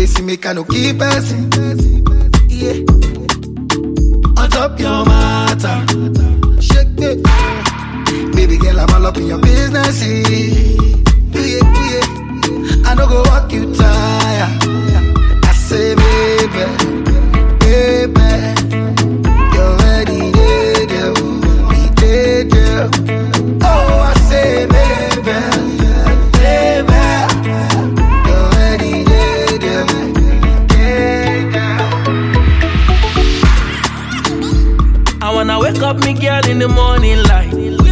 space, make I no keep passing. Yeah. On top your matter. Shake it. Baby girl, I'm all up in your business. Yeah. I no go walk you tire. I say, baby, you're ready, yeah. We did, yeah. Oh, I say, baby, you're ready, yeah. I wanna wake up me girl in the morning light.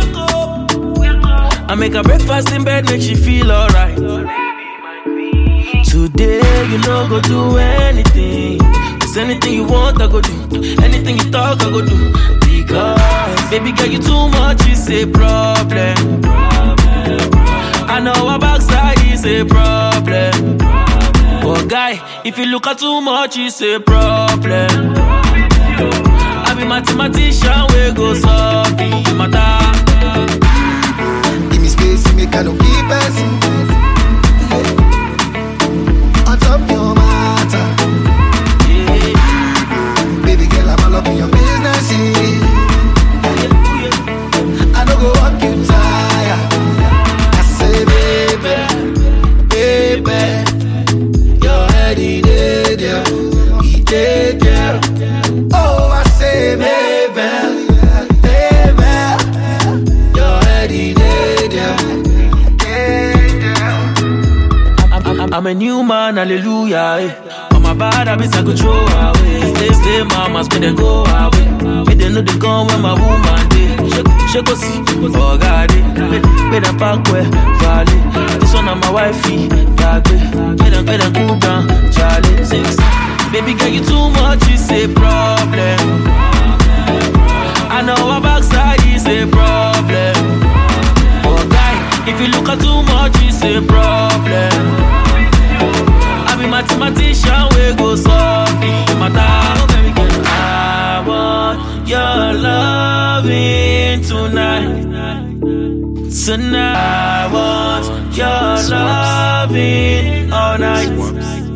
I make her breakfast in bed, make she feel alright. Today, you know, go do anything. Cause anything you want, I go do. Anything you talk, I go do. Because, baby girl, you too much, is a problem. I know our backside is a problem. But guy, if you look at too much, it's a problem. I be mathematician, we go solve the matter. Give me space, make I no keep passing. On top your matter. Yeah. Baby girl, I'm all up in your business. I no go walk you tire. I say, baby, you're ready, yeah. We did, yeah. Oh, I say, baby, you're ready, yeah. I'm a new man, hallelujah. Eh. On my bad habits, I go throw away. Stay, mamas, when they go away. Me they know they come when my woman day. Shake go see, oh God, me them back where valley. This one on my wifey, back way. Me them cool down, Charlie. Six. Baby girl, you too much, is a problem. I know our backside is a problem. Oh guy, if you look at too much, it's a problem. I be mathematician, we go solve the matter. I want your loving tonight. Tonight, I want your loving all night.